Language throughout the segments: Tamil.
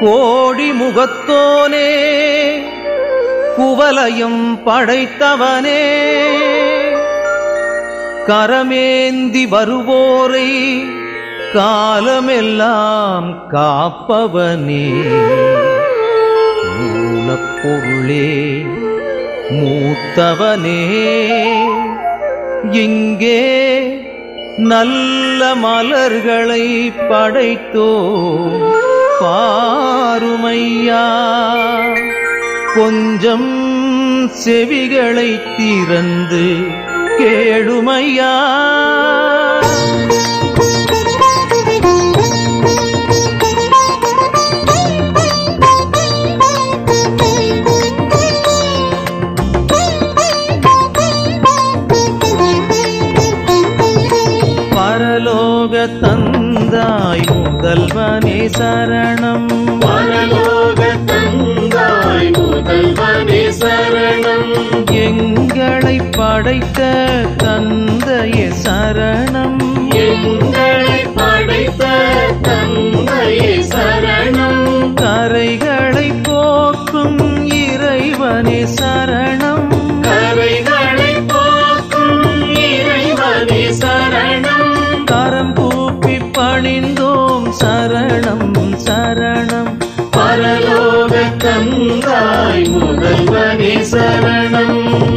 கோடி முகத்தோனே குவலயம் படைத்தவனே கரமேந்தி வருவோரை காலமெல்லாம் காப்பவனே மூலப்பொருளே மூத்தவனே இங்கே நல்ல மலர்களை படைத்தோ பாருமையா கொஞ்சம் செவிகளை திறந்து கேளுமையா பரலோக தந்தாய் முதல்வனே சரணம் பரலோக தந்தாய் முதல்வனே சரணம் எங்களை படைத்த தந்தையே சரணம் எங்களை படைத்த தந்தையே சரணம் கரைகளை போக்கும் இறைவனே சரணம் கரைகளை போக்கும் இறைவனே சரணம் கரம் கூப்பி பணிந்தோம் சரணம் சரணம் பரலோக தந்தாய் முதல்வனே சரணம்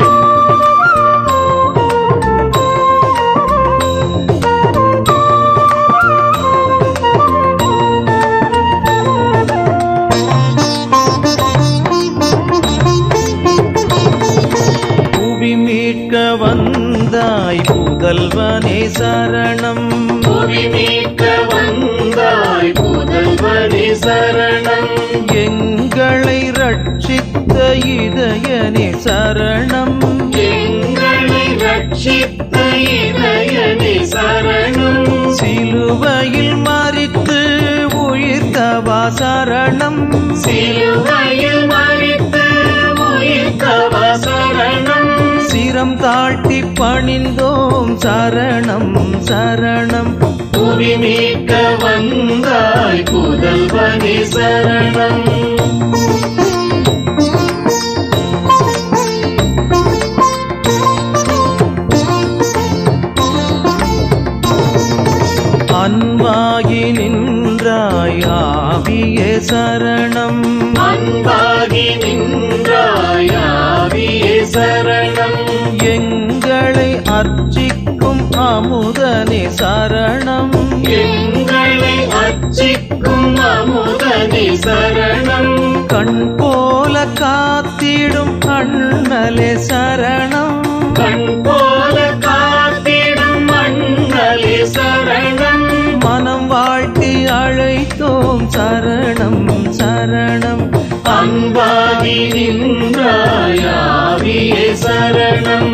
புவி மீட்க வந்தாய் முதல்வனே சரணம் புவி மீட்க வந்தாய் முதல்வனே சரணம் எங்களை ரட்சித்த இதயனே சரணம் எங்களை ரட்சித்த இதயனே சரணம் சிலுவையில் மரித்து உயிர்த்தவா சரணம் சிலுவையில் மரித்து உயிர்த்தவா சரணம் சிரம் தாழ்த்தி பணிந்தோம் சரணம் சரணம் புவி மீட்க வந்தாய் முதல்வனே சரணம் அன்பாகி நின்றாய் ஆவியே சரணம் அன்பாகி நின்றாய் ஆவியே சரணம் எங்களை அர்ச்சிக்கும் அமுதனே சரணம் எங்களை அர்ச்சிக்கும் அமுதனே சரணம் கண் போல காத்திடும் அண்ணலே சரணம் கண் போல காத்திடும் மண்ணலே சரணம் மனம் வாழ்த்தி அழைத்தோம் சரணம் சரணம் அன்பாகி நின்றாய் ஆவியே சரணம்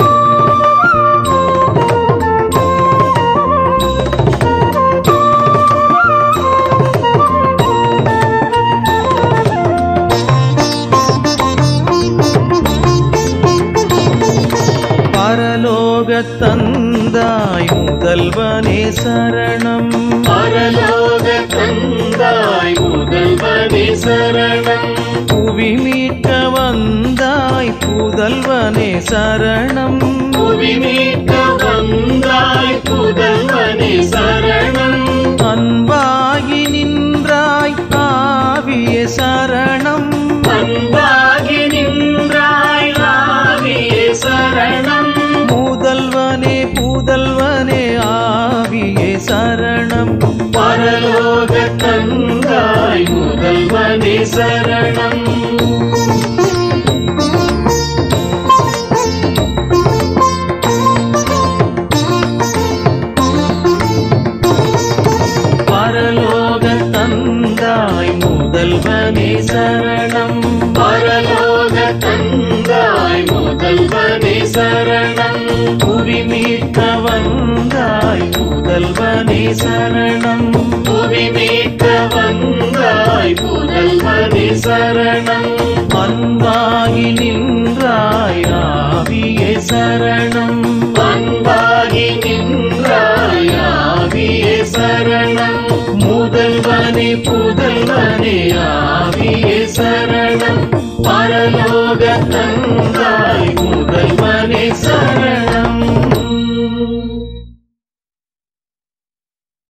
பரலோக தந்தாய் முதல்வனே சரணம் பரலோக தந்தாய் முதல்வனே சரணம் புவி மீட்க வந்தாய் புதல்வனே சரணம் புவி மீட்க வந்தாய் புதல்வனே சரணம் அன்பாகி நின்றாய் ஆவியே சரணம் அன்பாகி நின்றாய் ஆவியே சரணம் முதல்வனே புதல்வனே ஆவியே சரணம் பரலோக தந்தாய் முதல்வனே சரணம் பரலோக தந்தாய் முதல்வனே சரணம் பரலோக தந்தாய் முதல்வனே சரணம் புவி மீட்க வந்தாய் புதல்வனே சரணம் புவி மீட்க வந்தாய் புதல்வனே சரணம் அன்பாகி நின்றாய் ஆவியே சரணம் அன்பாகி நின்றாய் ஆவியே சரணம் முதல்வனே முதல்வனே புதல்வனே ஆவியே சரணம். பரலோக தந்தாய்